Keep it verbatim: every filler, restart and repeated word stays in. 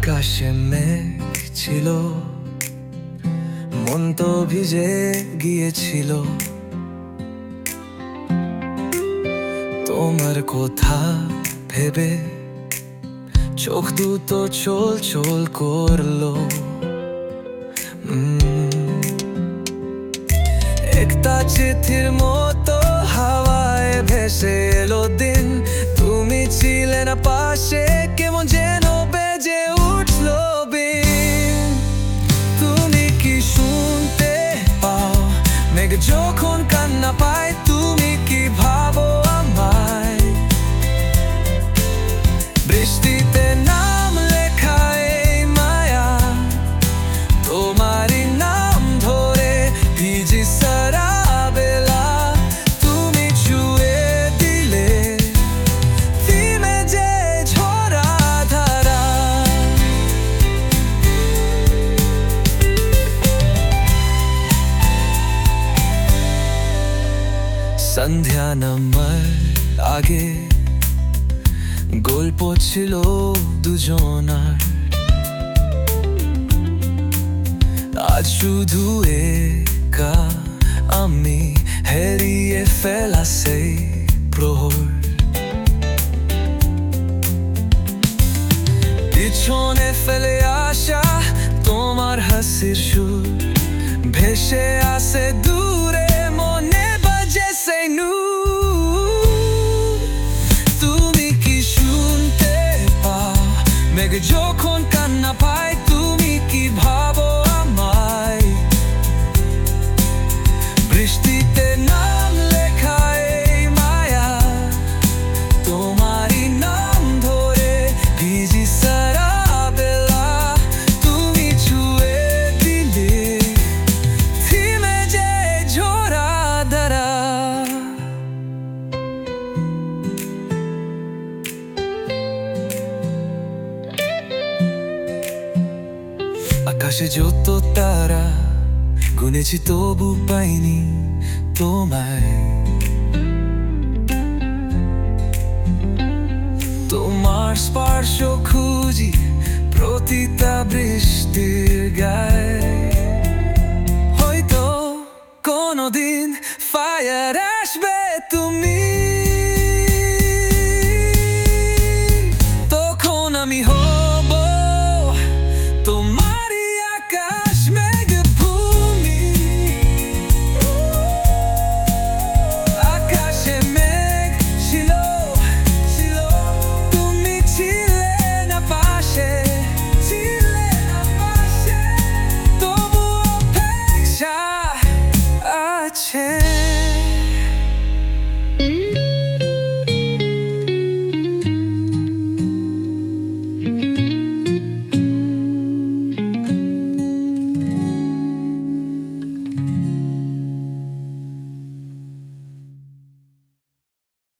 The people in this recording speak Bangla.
আকাশে মেঘ ছিল, মন তো ভিজে গিয়েছিল। তোমার কথা ভেবে চোখ দুটো চল চল করলো। উম, একটা চিঠির মতো হাওয়ায় ভেসে এলো দিন। তুমি ছিলে না পাশে, কেমন যেন বেজে উঠলো বিন। তুমি কি শুনতে পাও মেঘ যখন কান্না পায়? তুমি কি ভাবো আমায়? বৃষ্টিতে নাম লেখা এই মায়া, তোমারই নাম ধরে ভিজি সারা বেলা। তুমি ছুঁয়ে দিলে থিমে যে ঝরা ধারা। সন্ধ্যা নামার আগে গল্প ছিল দুজনার, আজ শুধু একা আমি হারিয়ে ফেলা সেই প্রহর। পিছনে ফেলে আসা তোমার হাসির সুর ভেসে আসে দূরে, মনে বাজে সেই নূর। তুমি কি শুনতে পাও মেঘ যখন কান্না পায়? তুমি কি ভাবো আমায়? বৃষ্টিতে নাম লেখা এই মায়া, তোমারই নাম ধরে ভিজি সারা বেলা। তুমি ছুঁয়ে দিলে থিমে যে ঝরা ধারা। আকাশে যত তারা গুনেছি তবু পাইনি তোমায়। তোমার স্পর্শ খুঁজি প্রতিটা বৃষ্টির গায়ে। হয়তো কোনদিন ফায়ার আসবে তুমি